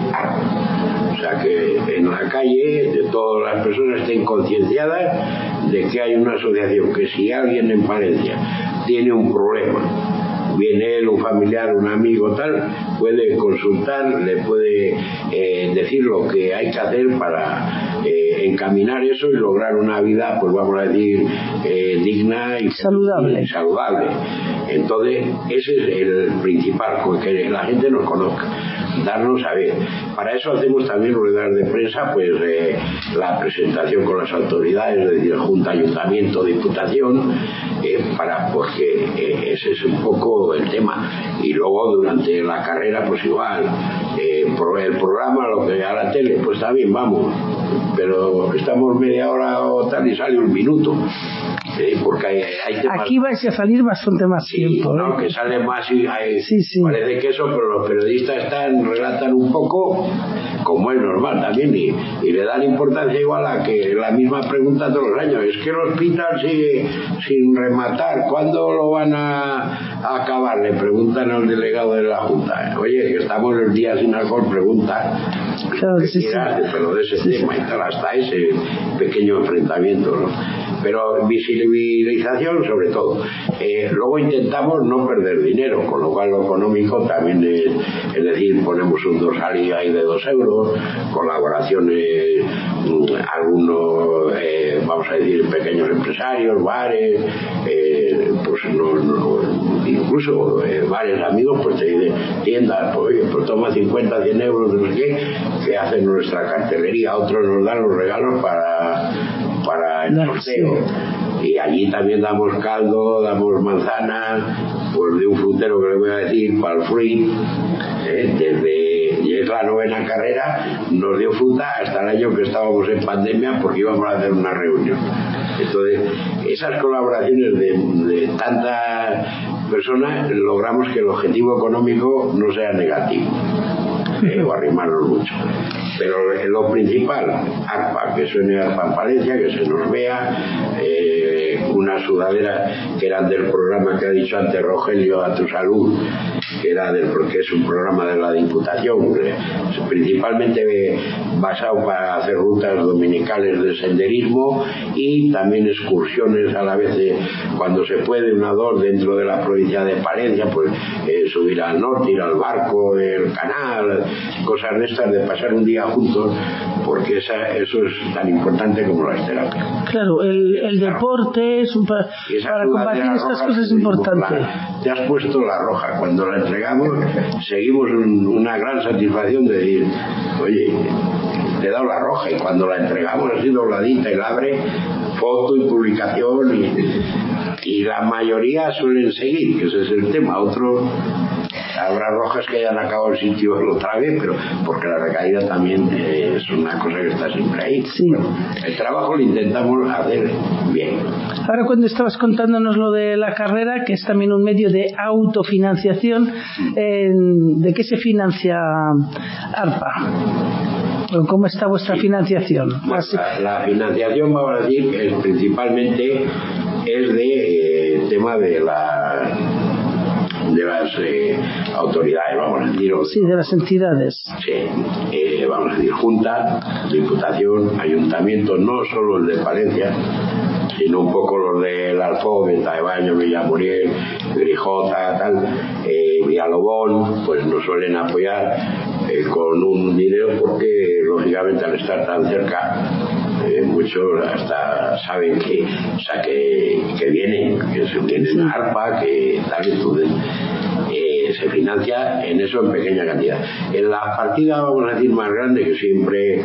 o sea, que en la calle de todas las personas estén concienciadas de que hay una asociación, que si alguien en Palencia tiene un problema, viene él, un familiar, un amigo, tal, puede consultar, le puede eh, decir lo que hay que hacer para eh, encaminar eso y lograr una vida, pues vamos a decir, eh, digna y saludable. y saludable. Entonces, ese es el principal, que la gente nos conozca, darnos a ver. Para eso hacemos también ruedas de prensa, pues eh, la presentación con las autoridades, es decir, Junta, Ayuntamiento, Diputación, eh, para porque eh, ese es un poco el tema. Y luego durante la carrera, pues igual, eh, eh, por el programa, lo que a la tele, pues está bien, vamos, pero estamos media hora o tal y sale un minuto. Eh, porque hay, hay temas... Aquí vais a salir bastante más sí, tiempo, no, ¿eh? que sale más y hay, sí, sí. parece que eso, pero los periodistas están relatan un poco como es normal también y, y le dan importancia igual a que la misma pregunta todos los años, es que el hospital sigue sin rematar, ¿cuándo lo van a, a acabar? Le preguntan al delegado de la Junta, oye, que estamos el día sin alcohol, pregunta claro, que sí, quieras, sí. pero de ese sí, tema sí. y tal, hasta ese pequeño enfrentamiento, ¿no? Pero visibilización sobre todo. Eh, luego intentamos no perder dinero, con lo cual lo económico también es, es decir, ponemos un dorsal ahí de dos euros, colaboraciones, algunos, eh, vamos a decir, pequeños empresarios, bares, eh, pues no, no, incluso eh, varios amigos, pues te dicen, tiendas, pues oye, pues toma cincuenta, cien euros, no sé qué, que hacen nuestra cartelería, otros nos dan los regalos para, para el sorteo. Y allí también damos caldo, damos manzana, pues de un frutero que le voy a decir, para el fruit, eh, desde, y es la novena carrera, nos dio fruta hasta el año que estábamos en pandemia porque íbamos a hacer una reunión. Entonces, esas colaboraciones de, de tantas personas, logramos que el objetivo económico no sea negativo. Eh, o arrimarnos mucho, pero lo principal, ARPA, que suene ARPA en Palencia, que se nos vea, eh, unas sudaderas que eran del programa que ha dicho antes Rogelio, A Tu Salud, que era del, porque es un programa de la Diputación, eh, principalmente basado para hacer rutas dominicales de senderismo y también excursiones a la vez de, cuando se puede, una o dos dentro de la provincia de Palencia, pues eh, subir al norte, ir al barco, el canal, cosas de estas, de pasar un día juntos, porque esa, eso es tan importante como las terapias. Claro, el, el deporte es un pa para combatir estas cosas es importante. La, te has puesto la roja, cuando la entregamos seguimos un, una gran satisfacción de decir, oye, te he dado la roja, y cuando la entregamos así dobladita y la abre, foto y publicación, y, y la mayoría suelen seguir, que ese es el tema. Otros habrá rojas que hayan acabado el sitio otra vez, pero porque la recaída también eh, es una cosa que está siempre ahí. Sí. Bueno, el trabajo lo intentamos hacer bien. Ahora, cuando estabas contándonos lo de la carrera, que es también un medio de autofinanciación, eh, ¿de qué se financia ARPA? ¿Cómo está vuestra sí. financiación? Bueno, la, la financiación, vamos a decir, es principalmente es de eh, tema de la de las eh, autoridades, vamos a decir. Sí, de las entidades. Sí, eh, vamos a decir, Junta, Diputación, Ayuntamiento, no solo el de Palencia, sino un poco los del Alfogue, Taebaño, Villamuriel, Grijota, tal, eh, Villalobón, pues nos suelen apoyar eh, con un dinero porque, lógicamente, al estar tan cerca, eh, muchos hasta saben que, o sea, que, que vienen, que se vienen a ARPA, que tal, entonces eh, se financia en eso en pequeña cantidad. En la partida, vamos a decir, más grande, que siempre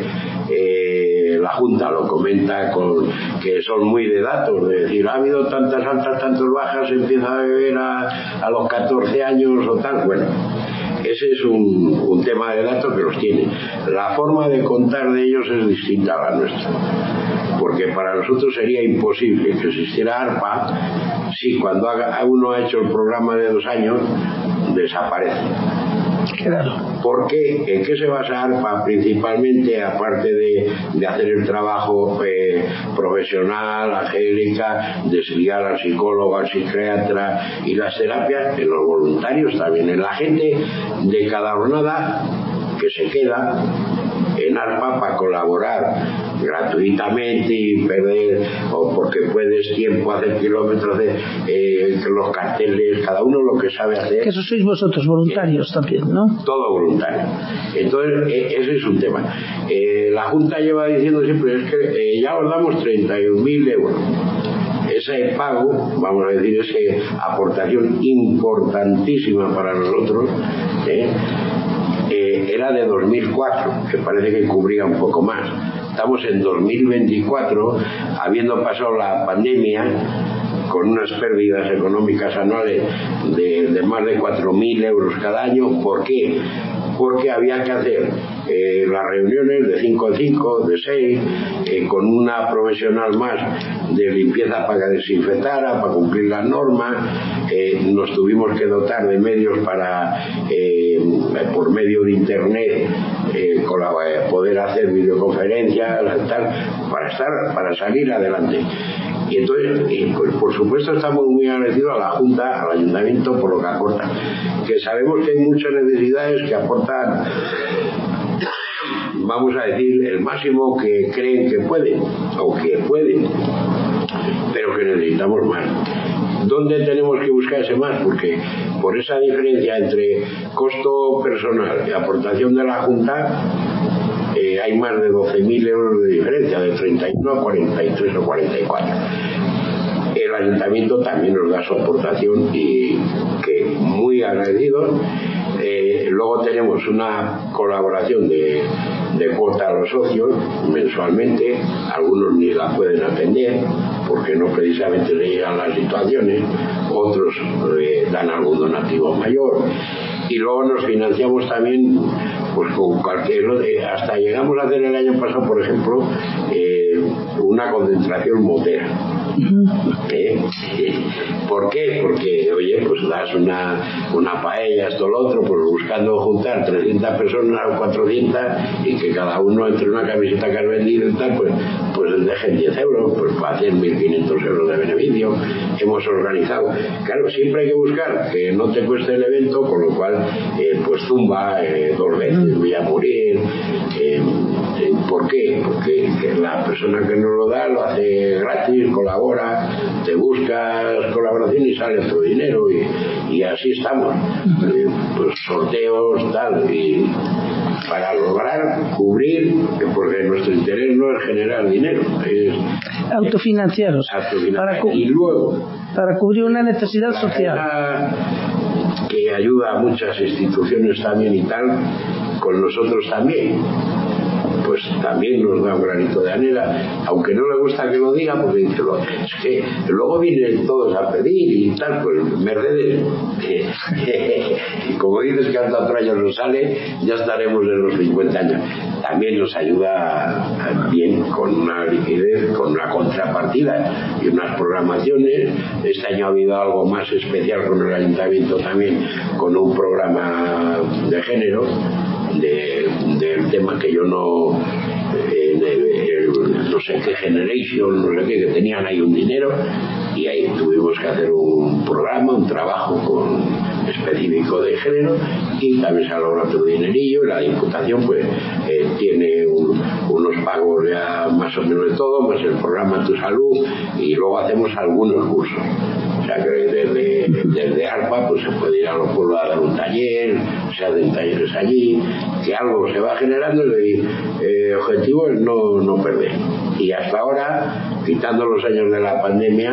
eh, la Junta lo comenta, con que son muy de datos, de decir, ha habido tantas altas, tantas bajas, se empieza a beber a, a los catorce años o tal, bueno. Ese es un, un tema de datos que los tiene. La forma de contar de ellos es distinta a la nuestra, porque para nosotros sería imposible que existiera ARPA si cuando haga, uno ha hecho el programa de dos años desaparece. Claro. ¿Por qué? ¿En qué se basa ARPA? Principalmente, aparte de, de hacer el trabajo eh, profesional, Angélica, de guiar al psicólogo, al psiquiatra y las terapias, en los voluntarios también, en la gente de cada jornada que se queda en ARPA para colaborar gratuitamente y perder, o porque puedes tiempo, hacer kilómetros de eh, los carteles, cada uno lo que sabe hacer. Que eso sois vosotros, voluntarios eh, también, ¿no? Todo voluntario. Entonces, eh, ese es un tema. Eh, la Junta lleva diciendo siempre, es que eh, ya os damos treinta y un mil euros. Ese pago, vamos a decir, esa aportación importantísima para nosotros, eh, eh, era de dos mil cuatro, que parece que cubría un poco más. Estamos en dos mil veinticuatro, habiendo pasado la pandemia, con unas pérdidas económicas anuales de, de más de cuatro mil euros cada año. ¿Por qué? porque había que hacer eh, las reuniones de cinco a cinco, de seis, eh, con una profesional más de limpieza para que desinfectara, para cumplir las normas. Eh, nos tuvimos que dotar de medios para, eh, por medio de internet, eh, con la, poder hacer videoconferencias, tal, para estar, para salir adelante. Y entonces, y pues, por supuesto, estamos muy agradecidos a la Junta, al Ayuntamiento, por lo que aporta. Que sabemos que hay muchas necesidades que aportan, vamos a decir, el máximo que creen que pueden, o que pueden, pero que necesitamos más. ¿Dónde tenemos que buscar ese más? Porque por esa diferencia entre costo personal y aportación de la Junta, eh, hay más de doce mil euros de diferencia, de treinta y uno a cuarenta y tres o cuarenta y cuatro. El Ayuntamiento también nos da su aportación y que muy agradecidos. Eh, luego tenemos una colaboración de, de cuota a los socios mensualmente. Algunos ni la pueden atender porque no precisamente le llegan las situaciones, otros eh, dan algún donativo mayor. Y luego nos financiamos también pues con cualquier, hasta llegamos a hacer el año pasado, por ejemplo, eh, una concentración motera. ¿Eh? ¿Por qué? Porque, oye, pues das una, una paella, esto, lo otro, pues buscando juntar trescientas personas o cuatrocientas y que cada uno entre una camiseta que has vendido y tal, pues, pues dejen diez euros, pues para hacer mil quinientos euros de beneficio. Hemos organizado. Claro, siempre hay que buscar que no te cueste el evento, con lo cual, eh, pues zumba eh, dos veces, voy a morir. Eh, eh, ¿Por qué? Porque la persona que nos lo da lo hace gratis, colabora, te buscas colaboración y sale tu dinero y, y así estamos. Eh, pues sorteos, tal, y para lograr cubrir, porque nuestro interés no es generar dinero, es autofinanciaros, autofinanciar. Para cu- y luego para cubrir una necesidad la social Caja, que ayuda a muchas instituciones también y tal, con nosotros también, pues también nos da un granito de arena, aunque no le gusta que lo diga, porque dice, es que luego vienen todos a pedir y tal, pues Mercedes, como dices que hasta otro año nos sale, ya estaremos en los cincuenta años. También nos ayuda bien con una liquidez, con una contrapartida y unas programaciones. Este año ha habido algo más especial con el Ayuntamiento también, con un programa de género, de, del tema que yo no eh, de, de, no sé qué generation, no sé qué, que tenían ahí un dinero y ahí tuvimos que hacer un programa, un trabajo con específico de género y también se ha logrado otro dinerillo y la Diputación pues eh, tiene un, unos pagos ya más o menos de todo, más el programa Tu Salud y luego hacemos algunos cursos. O sea que desde, desde ARPA pues se puede ir a los pueblos a dar un taller, se hacen talleres allí, que algo se va generando y el eh, objetivo es no, no perder. Y hasta ahora, quitando los años de la pandemia,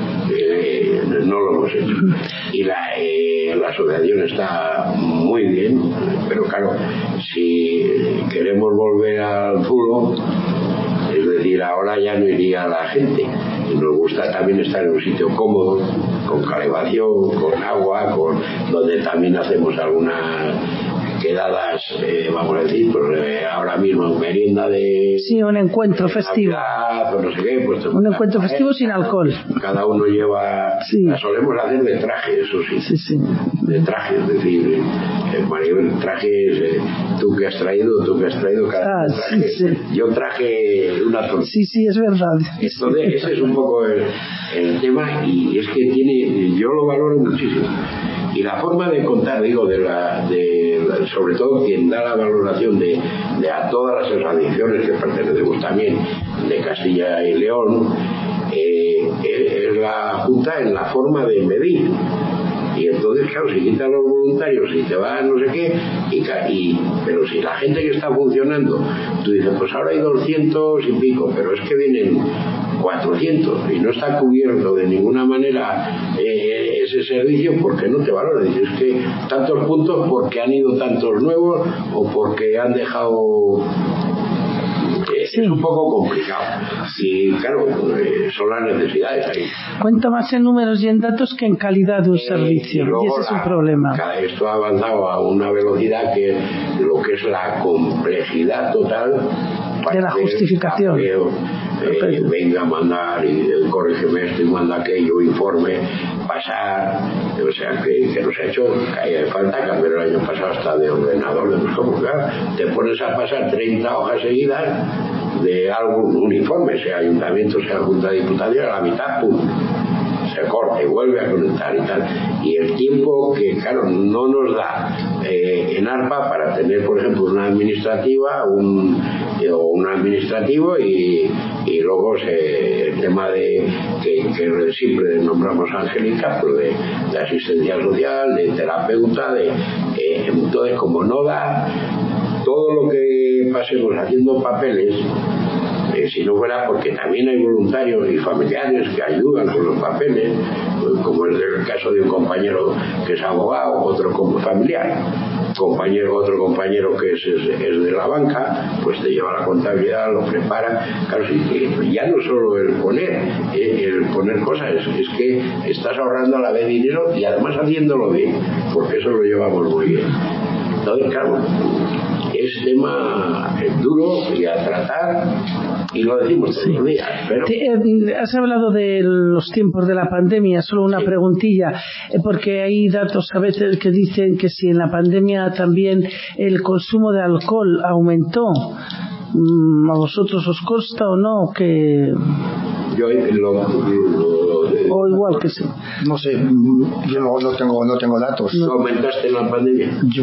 eh, no lo hemos hecho. Y la, eh, la asociación está muy bien, pero claro, si queremos volver al fútbol, es decir, ahora ya no iría la gente. Y nos gusta también estar en un sitio cómodo, con calefacción, con agua, con donde también hacemos algunas quedadas, eh, vamos a decir, pues eh, ahora mismo merienda de... Sí, un encuentro de festivo. Navidad, o no sé qué, pues, un encuentro festivo sin alcohol. Cada uno lleva... Sí. La solemos hacer de traje, eso sí. Sí, sí. De traje, es decir, eh, Maribel, trajes, eh, tú que has traído, tú que has traído cada ah, traje. Sí, sí. Yo traje una tortilla. Sí, sí, es verdad. Entonces, ese es un poco el, el tema y es que tiene, yo lo valoro muchísimo. Y la forma de contar, digo, de la, de, sobre todo quien da la valoración de, de a todas las asociaciones que pertenecemos también de Castilla y León, eh, es la Junta en la forma de medir. Y entonces, claro, si quitan los voluntarios y te van no sé qué, y, y, pero si la gente que está funcionando, tú dices, pues ahora hay doscientos y pico, pero es que vienen cuatrocientos y no está cubierto de ninguna manera eh, ese servicio, porque no te valora. Dices que tantos puntos porque han ido tantos nuevos o porque han dejado... Sí, Sí. Es un poco complicado. Y claro, eh, son las necesidades ahí. Cuenta más en números y en datos que en calidad de un eh, servicio. Y, y ese es un problema. Esto ha avanzado a una velocidad que lo que es la complejidad total de la justificación. Tapeo, eh, venga a mandar y eh, corrígeme esto y manda aquello, informe, pasar, o sea que, que nos ha hecho que haya falta cambiar el año pasado hasta de ordenador, de como claro, te pones a pasar treinta hojas seguidas de algún un informe, sea ayuntamiento, sea junta de diputación, a la mitad, pum, se corta y vuelve a conectar y tal. Y el tiempo que, claro, no nos da eh, en ARPA para tener, por ejemplo, una administrativa un, eh, o un administrativo y, y luego se, el tema de que, que siempre nombramos a Angélica, pues de, de asistencia social, de terapeuta, de eh, entonces como no da todo lo que pasemos haciendo papeles. Eh, si no fuera porque también hay voluntarios y familiares que ayudan con los papeles, como es el caso de un compañero que es abogado, otro como familiar, compañero, otro compañero que es, es, es de la banca, pues te lleva la contabilidad, lo prepara. Claro, sí, ya no solo el poner, eh, el poner cosas, es, es que estás ahorrando a la vez dinero y además haciéndolo bien, porque eso lo llevamos muy bien. Entonces, claro, es tema duro y a tratar y lo decimos todos los días. Pero... Te, eh, has hablado de los tiempos de la pandemia, solo una sí. preguntilla, eh, porque hay datos a veces que dicen que si en la pandemia también el consumo de alcohol aumentó, ¿a vosotros os consta o no? Que yo lo, lo, lo o igual que sí. No sé, yo no, no tengo no tengo datos. ¿No aumentaste en la pandemia? Yo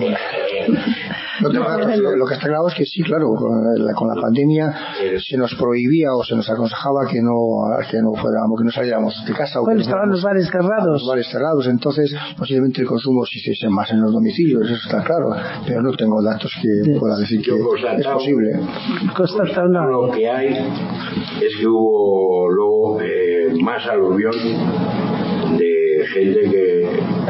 no tengo datos. Lo que está claro es que sí, claro, con la, con la pandemia eh, se nos prohibía o se nos aconsejaba que no que no fuéramos, que no saliéramos de casa. Bueno, o estaban los bares cerrados. Los bares cerrados, entonces posiblemente el consumo se hiciese más en los domicilios, eso está claro, pero no tengo datos que sí. pueda decir que es posible. Constatado, no. Lo que hay es que hubo luego eh, más aluvión de gente que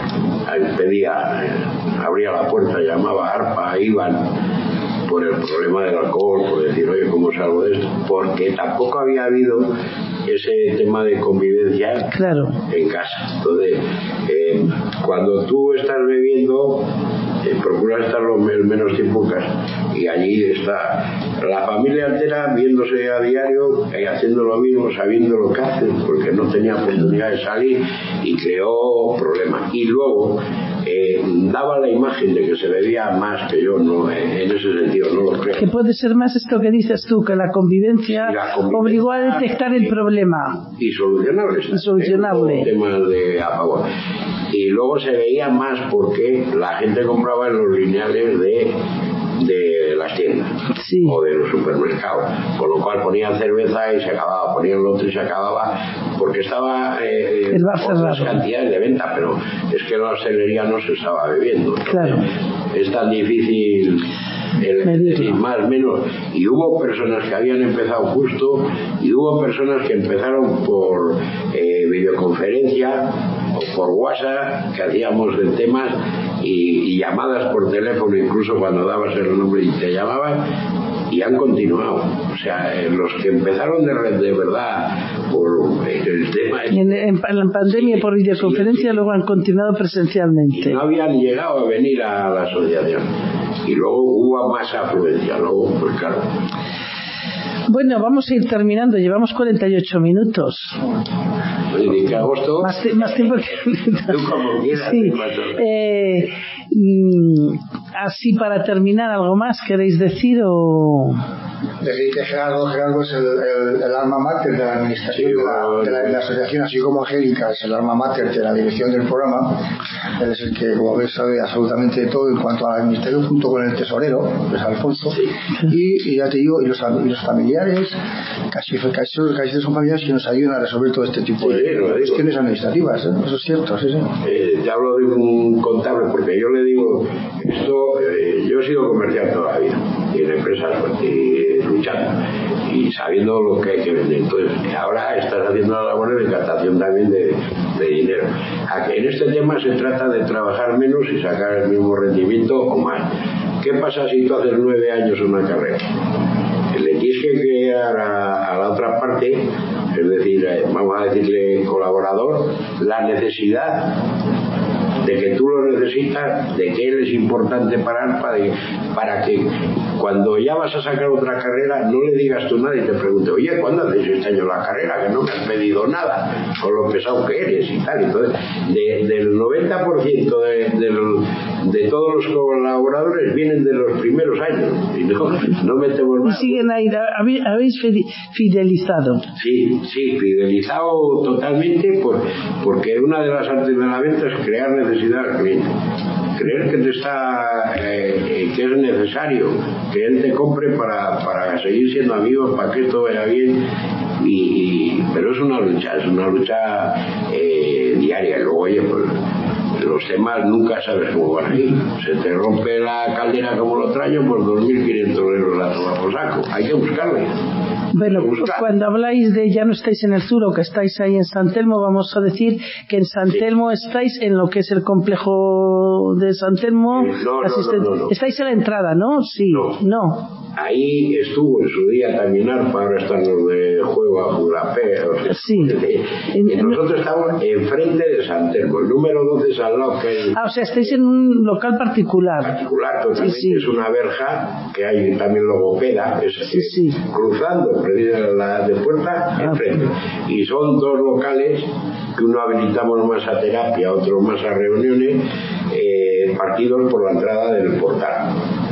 pedía, abría la puerta, llamaba ARPA, iban por el problema del alcohol, por decir, oye, ¿cómo salgo de esto? Porque tampoco había habido ese tema de convivencia claro. en casa. Entonces, eh, cuando tú estás bebiendo, eh, procuras estar lo menos tiempo en casa. Y allí está la familia entera viéndose a diario, eh, haciendo lo mismo, sabiendo lo que hacen, porque no tenía oportunidad de salir y creó problemas. Y luego eh, daba la imagen de que se bebía más, que yo no, eh, en ese sentido no lo creo. Que puede ser más esto que dices tú, que la convivencia, la convivencia obligó a detectar el problema. Y solucionable. Y solucionable. Eh, temas de a favor. Y luego se veía más porque la gente compraba en los lineales de de las tiendas sí. o de los supermercados, con lo cual ponían cerveza y se acababa, ponían lo otro y se acababa, porque estaba eh, el bar otras cantidades de venta, pero es que en la hostelería no se estaba bebiendo. Claro. Es tan difícil el decir más, menos, y hubo personas que habían empezado justo y hubo personas que empezaron por eh, videoconferencia o por WhatsApp, que hacíamos de temas y, y llamadas por teléfono, incluso cuando dabas el nombre y te llamaban, y han continuado. O sea, eh, los que empezaron de, de verdad por eh, el tema y en, en, en la pandemia sí, por videoconferencia sí, sí. luego han continuado presencialmente y no habían llegado a venir a la asociación y luego hubo más afluencia, luego pues claro. Bueno, vamos a ir terminando, llevamos cuarenta y ocho minutos. Oye, ¿de qué agosto? Más, más tiempo que... Tú como quieras. Sí. Eh, mm, así para terminar, ¿algo más queréis decir o...? Decir que Gerardo, Gerardo es el, el, el alma mater de la administración sí, de, la, de, la, de la asociación, así como Angélica es el alma mater de la dirección del programa. Él es el que, como ves, sabe absolutamente de todo en cuanto a la administración, junto con el tesorero, que es Alfonso. Sí. Y, y ya te digo, y los, y los familiares, casi, casi, casi son familiares que nos ayudan a resolver todo este tipo sí, de cuestiones administrativas, ¿eh? Eso es cierto, sí, sí. Eh, te hablo de un contable, porque yo le digo, esto, eh, yo he sido comercial toda la vida, y en empresas, y luchando y sabiendo lo que hay que vender. Entonces ahora estás haciendo la labor de captación también de, de dinero. En este tema se trata de trabajar menos y sacar el mismo rendimiento o más. ¿Qué pasa si tú haces nueve años una carrera? Le tienes que plantear a, a la otra parte, es decir, eh, vamos a decirle colaborador, la necesidad de que tú lo necesitas, de que él es importante para ARPA, de, para que cuando ya vas a sacar otra carrera no le digas tú nada y te pregunte, oye, ¿cuándo haces este año la carrera? Que no me has pedido nada, con lo pesado que eres y tal. Entonces, de, del noventa por ciento de, de, de todos los colaboradores vienen de los primeros años y no, no metemos más. Y siguen ahí, habéis fidelizado. Sí, sí, fidelizado totalmente, por, porque una de las artes de la venta es crear necesidad al cliente, creer que te está eh, que es necesario que él te compre para, para seguir siendo amigos, para que esto vaya bien, y, y, pero es una lucha, es una lucha eh, diaria. Y luego, oye, pues los temas nunca sabes cómo van a ir. Se te rompe la caldera como lo trayo, pues dos mil quinientos euros la toma por saco, hay que buscarle. Bueno, pues cuando habláis de ya no estáis en el sur o que estáis ahí en San Telmo, vamos a decir que en San Telmo sí. Estáis en lo que es el complejo de San Telmo. Eh, no, no, no, no, no. Estáis en la entrada, ¿no? Sí. No. no. Ahí estuvo en su día también ARPA, ahora están los de juego a Jurapé. O sea, sí. Y nosotros estamos enfrente de San Telmo, el número doce es al lado que hay. Ah, o sea, estáis en un local particular. Particular, totalmente. Sí, sí. Es una verja que hay también logopeda, es sí, sí. cruzando la de puerta enfrente. Y son dos locales que uno habilitamos más a terapia, otro más a reuniones, eh, partidos por la entrada del portal.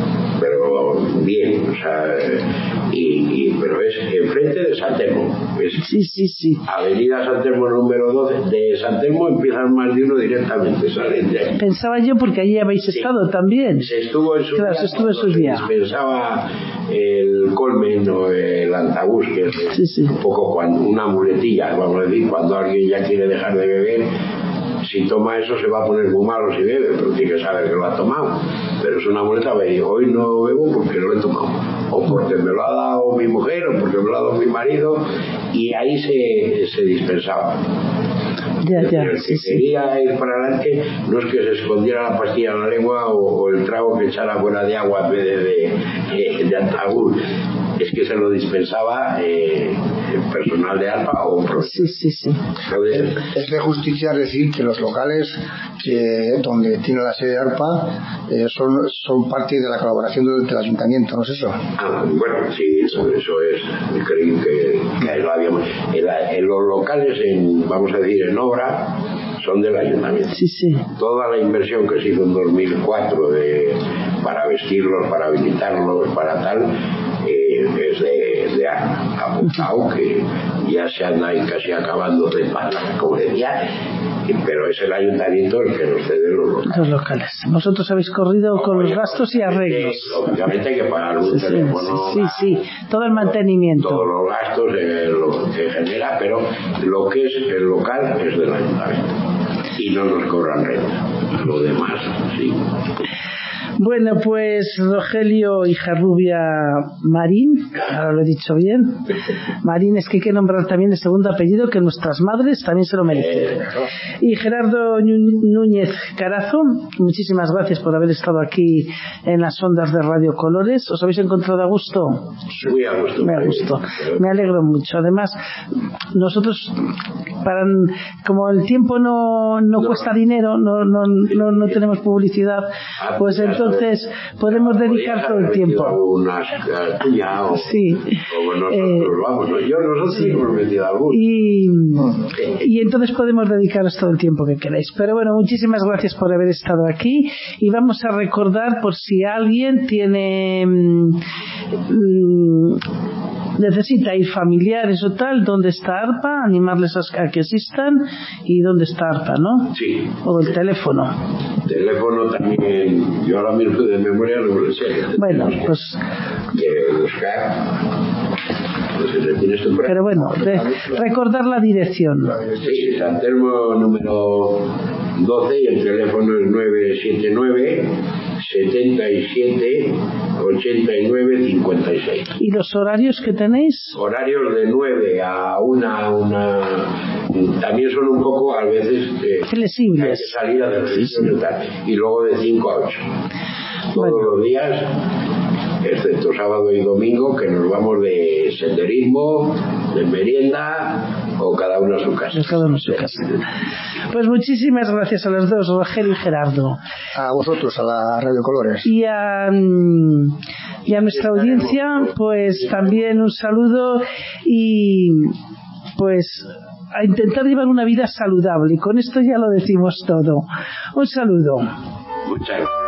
Pero bien, o sea, y, y, pero es enfrente de San Telmo. Es sí, sí, sí. Avenida San Telmo número doce. De San Telmo empiezan más de uno directamente, salen de ahí. Pensaba yo porque allí habéis sí. estado también. Se estuvo en su claro, día. Se estuvo en sus días. Pensaba el colmen o el antabús, que es sí, sí. un poco cuando, una muletilla, vamos a decir, cuando alguien ya quiere dejar de beber. Si toma eso se va a poner muy malo si bebe, pero tiene que saber que lo ha tomado. Pero es una muleta, me digo, hoy no bebo porque lo he tomado, o porque me lo ha dado mi mujer, o porque me lo ha dado mi marido, y ahí se, se dispensaba. Ya, ya, el que sí, quería sí. ir para adelante no es que se escondiera la pastilla en la lengua o, o el trago que echara fuera de agua en vez de, de, de, de antabús, es que se lo dispensaba eh, el personal de ARPA o un sí, sí, sí. Es, es de justicia decir que los locales que donde tiene la sede de ARPA eh, son, son parte de la colaboración del, del ayuntamiento, ¿no es eso? Ah, bueno, sí, eso, eso es. Creí que, que lo habíamos. En, la, en los locales, en, vamos a decir, en obra, son del ayuntamiento. Sí, sí. Toda la inversión que se hizo en dos mil cuatro de, para vestirlos, para habilitarlos, para tal, eh, es de, de apuntado, que ya se anda ahí casi acabando de pagar, como decía, pero es el ayuntamiento el que nos cede los locales. Los locales. Vosotros habéis corrido no, con los gastos y arreglos. Lógicamente hay que pagar un sí, teléfono. Sí, sí, sí, todo el mantenimiento. Todos los gastos, eh, lo que genera, pero lo que es el local es del ayuntamiento. Y no nos cobran renta. Lo demás, sí. Bueno, pues Rogelio Hijarrubia Marín, ahora lo he dicho bien. Marín, es que hay que nombrar también el segundo apellido, que nuestras madres también se lo merecen. Y Gerardo Núñez Carazo, muchísimas gracias por haber estado aquí en las ondas de Radio Colores. ¿Os habéis encontrado a gusto? Muy a gusto. Me a gusto. Me alegro mucho. Además, nosotros, para, como el tiempo no, no, no cuesta dinero, no, no, no, no tenemos publicidad, pues entonces Entonces podemos dedicar todo el tiempo. Unas tuya o, sí. o nosotros eh, vamos, ¿no? Yo nosotros sí. hemos metido algún. Y, y entonces podemos dedicaros todo el tiempo que queráis. Pero bueno, muchísimas gracias por haber estado aquí y vamos a recordar por si alguien tiene mmm, necesita ir familiares o tal, ¿dónde está ARPA? Animarles a que asistan y ¿dónde está ARPA, no? Sí. O el teléfono. Teléfono también, yo ahora mismo de memoria no lo sé. Bueno, pues... De buscar... Pues, ¿tienes tu pero bueno, de recordar la dirección. Sí, San Telmo número doce y el teléfono es nueve siete nueve, setenta y siete, ochenta y nueve, cincuenta y seis. ¿Y los horarios que tenéis? Horarios de nueve a una, una también son un poco a veces eh, flexibles. Hay que salir a de sí, sí. Y, tal, y luego de cinco a ocho. Todos bueno. los días excepto sábado y domingo, que nos vamos de senderismo, de merienda, o cada uno a su casa. Cada uno a su casa. Pues muchísimas gracias a los dos, Rogelio y Gerardo. A vosotros, a la Radio Colores. Y a, y a nuestra audiencia, pues también un saludo y pues a intentar llevar una vida saludable. Y con esto ya lo decimos todo. Un saludo. Muchas gracias.